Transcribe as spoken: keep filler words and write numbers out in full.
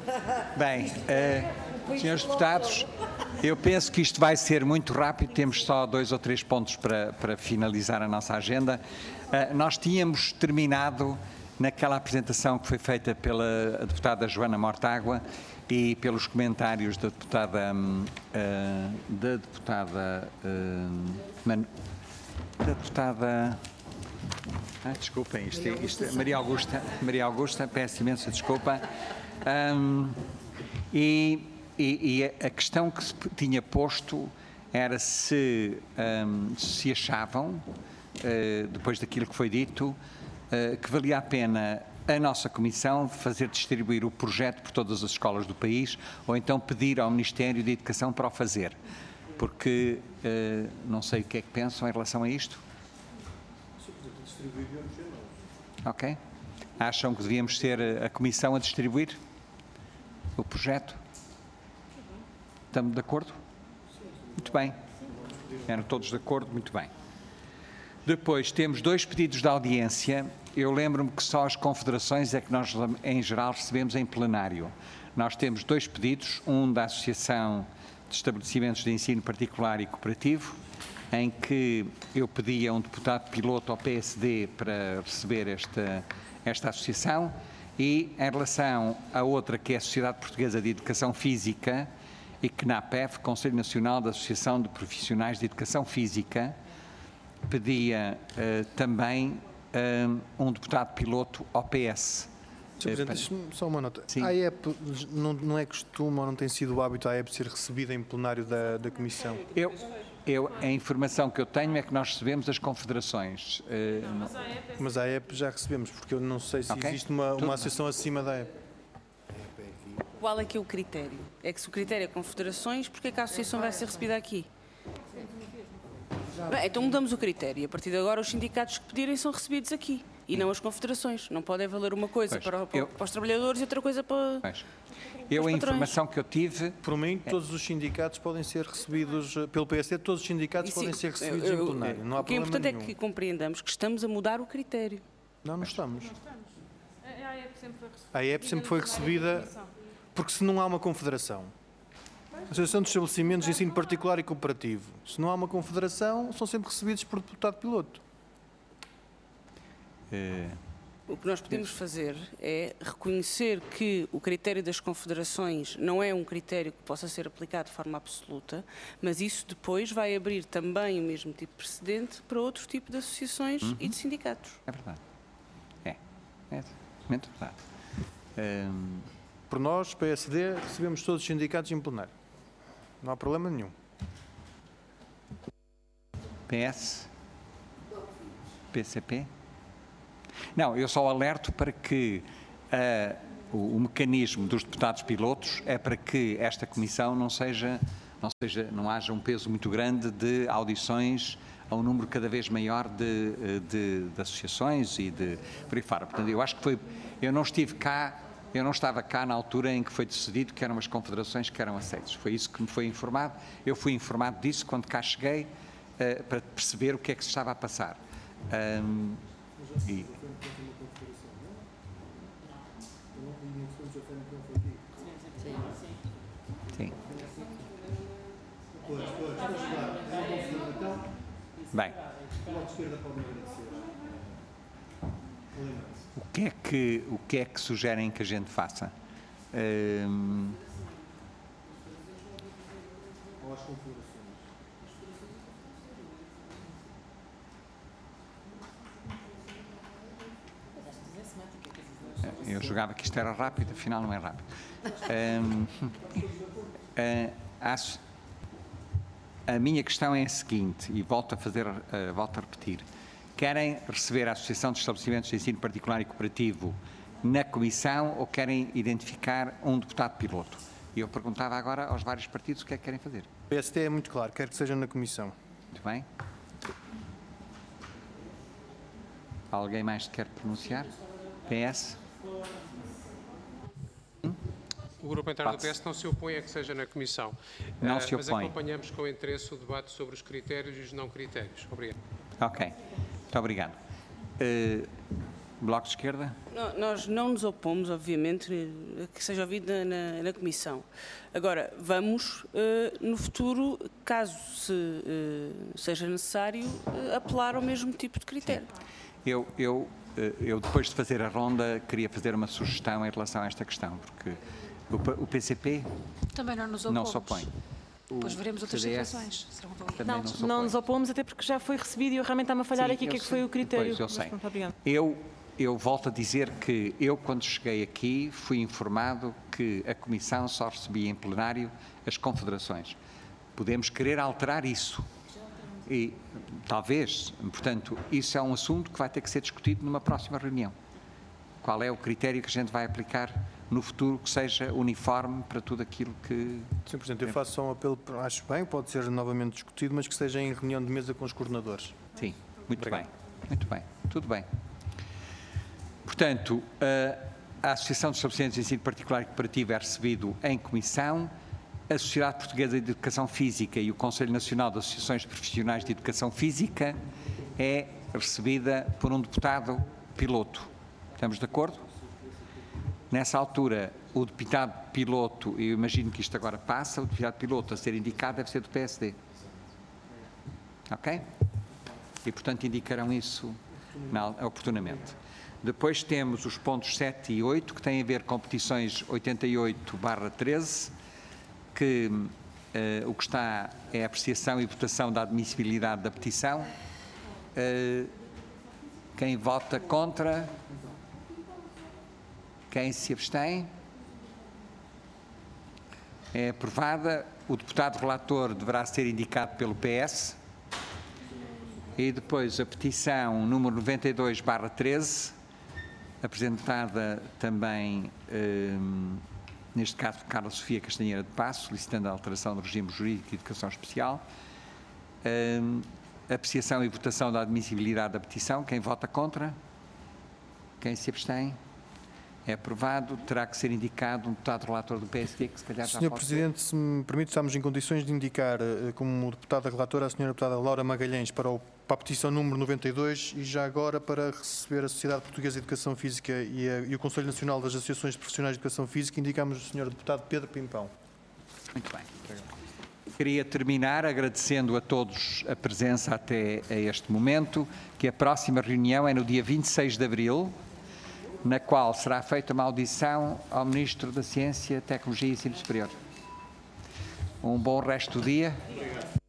Bem, uh, senhores deputados, eu penso que isto vai ser muito rápido, temos só dois ou três pontos para, para finalizar a nossa agenda. Uh, nós tínhamos terminado naquela apresentação que foi feita pela deputada Joana Mortágua e pelos comentários da deputada, uh, da deputada, uh, Man, da deputada, ah, desculpem, isto, isto, Maria Augusta, Maria Augusta, peço imensa desculpa. Um, e, e, e a questão que se tinha posto era se, um, se achavam, uh, depois daquilo que foi dito, uh, que valia a pena a nossa Comissão fazer distribuir o projeto por todas as escolas do país ou então pedir ao Ministério da Educação para o fazer. Porque uh, não sei o que é que pensam em relação a isto. Ok. Acham que devíamos ser a Comissão a distribuir o projeto? Estamos de acordo? Muito bem. Eram todos de acordo? Muito bem. Depois temos dois pedidos de audiência. Eu lembro-me que só as confederações é que nós, em geral, recebemos em plenário. Nós temos dois pedidos, um da Associação de Estabelecimentos de Ensino Particular e Cooperativo, em que eu pedi a um deputado piloto ao P S D para receber esta, esta associação, e em relação a outra, que é a Sociedade Portuguesa de Educação Física, e que na A P E F, Conselho Nacional da Associação de Profissionais de Educação Física, pedia uh, também uh, um deputado piloto ao P S. senhor Presidente, para... só uma nota. Sim. A A E P não, não é costume ou não tem sido o hábito a A E P ser recebida em plenário da, da Comissão? Eu, eu, a informação que eu tenho é que nós recebemos as confederações. Uh, Mas a A E P já recebemos, porque eu não sei se okay. existe uma, uma associação acima da A E P. Qual é que é o critério? É que se o critério é confederações, porque é que a associação vai ser recebida aqui? Bem, então mudamos o critério. A partir de agora os sindicatos que pedirem são recebidos aqui e não as confederações. Não pode valer uma coisa pois, para, para, eu, para os trabalhadores e outra coisa para, pois. para eu, os a patrões. informação que eu tive... Por mim, todos os sindicatos podem ser recebidos, pelo P S D, todos os sindicatos sim, podem ser recebidos eu, eu, em plenário. Não há o que é importante nenhum. é que compreendamos que estamos a mudar o critério. Não, não estamos. A A E P sempre foi recebida. A A E P sempre foi recebida, porque se não há uma confederação, Associação de Estabelecimentos de Ensino Particular e Cooperativo, se não há uma confederação, são sempre recebidos por deputado piloto. É... O que nós podemos fazer é reconhecer que o critério das confederações não é um critério que possa ser aplicado de forma absoluta, mas isso depois vai abrir também o mesmo tipo de precedente para outro tipo de associações uhum. e de sindicatos. É verdade. É. É muito verdade. Um... Por nós, P S D, recebemos todos os sindicatos em plenário. Não há problema nenhum. P S? P C P? Não, eu só alerto para que uh, o, o mecanismo dos deputados pilotos é para que esta comissão não seja, não seja, não haja um peso muito grande de audições a um número cada vez maior de, de, de associações e de por aí fora. Portanto, eu acho que foi, eu não estive cá, eu não estava cá na altura em que foi decidido que eram as confederações que eram aceitas. Foi isso que me foi informado. Eu fui informado disso quando cá cheguei uh, para perceber o que é que se estava a passar. Um, e, Sim. Bem, o que é que, o que é que sugerem que a gente faça? Um... Eu jogava que isto era rápido, afinal não é rápido. Um, uh, acho, a minha questão é a seguinte, e volto a fazer, uh, volto a repetir. Querem receber a Associação de Estabelecimentos de Ensino Particular e Cooperativo na Comissão ou querem identificar um deputado piloto? E eu perguntava agora aos vários partidos o que é que querem fazer. O P S D é muito claro, quer que seja na Comissão. Muito bem. Alguém mais quer pronunciar? P S? O Grupo Parlamentar do P S não se opõe a que seja na Comissão. Não uh, se mas opõe. acompanhamos com interesse o debate sobre os critérios e os não critérios. Obrigado. Ok. Muito obrigado. Uh, Bloco de Esquerda? Não, nós não nos opomos, obviamente, a que seja ouvido na, na, na Comissão. Agora, vamos, uh, no futuro, caso se, uh, seja necessário, uh, apelar ao mesmo tipo de critério. Eu, eu, eu, depois de fazer a ronda, queria fazer uma sugestão em relação a esta questão, porque o, o P C P Também não nos opomos. não se opõe. Depois veremos outras C D S situações. Serão também Não, não se não opõe. nos opomos, até porque já foi recebido e eu realmente está-me a falhar Sim, aqui o eu que é que sei. foi o critério. Pois, eu Mas sei. pronto, obrigada. Eu, eu volto a dizer que eu, quando cheguei aqui, fui informado que a Comissão só recebia em plenário as confederações. Podemos querer alterar isso. E, talvez, portanto, isso é um assunto que vai ter que ser discutido numa próxima reunião. Qual é o critério que a gente vai aplicar no futuro que seja uniforme para tudo aquilo que... senhor Presidente, eu faço só um apelo, acho bem, pode ser novamente discutido, mas que seja em reunião de mesa com os coordenadores. Sim, muito Obrigado. bem, muito bem, tudo bem. Portanto, a Associação dos Estabelecimentos de Ensino Particular e Cooperativo é recebido em comissão, a Sociedade Portuguesa de Educação Física e o Conselho Nacional de Associações Profissionais de Educação Física é recebida por um deputado piloto. Estamos de acordo? Nessa altura, o deputado piloto, eu imagino que isto agora passa, o deputado piloto a ser indicado deve ser do P S D. Ok? E, portanto, indicarão isso na, oportunamente. Depois temos os pontos sete e oito, que têm a ver com petições oitenta e oito barra treze, que uh, o que está é a apreciação e votação da admissibilidade da petição. Uh, quem vota contra? Quem se abstém? É aprovada. O deputado relator deverá ser indicado pelo P S. E depois a petição número noventa e dois barra treze, apresentada também, um, neste caso, por Carla Sofia Castanheira de Passo, solicitando a alteração do regime jurídico de educação especial. Um, apreciação e votação da admissibilidade da petição. Quem vota contra? Quem se abstém? É aprovado. Terá que ser indicado um deputado relator do P S D, que se calhar já senhor pode Presidente, se me permite, estamos em condições de indicar eh, como deputada relatora a senhora deputada Laura Magalhães para, o, para a petição número noventa e dois e já agora para receber a Sociedade Portuguesa de Educação Física e, a, e o Conselho Nacional das Associações Profissionais de Educação Física, indicamos o senhor deputado Pedro Pimpão. Muito bem. Queria terminar agradecendo a todos a presença até a este momento, que a próxima reunião é no dia vinte e seis de abril, na qual será feita uma audição ao Ministro da Ciência, Tecnologia e Ensino Superior. Um bom resto do dia.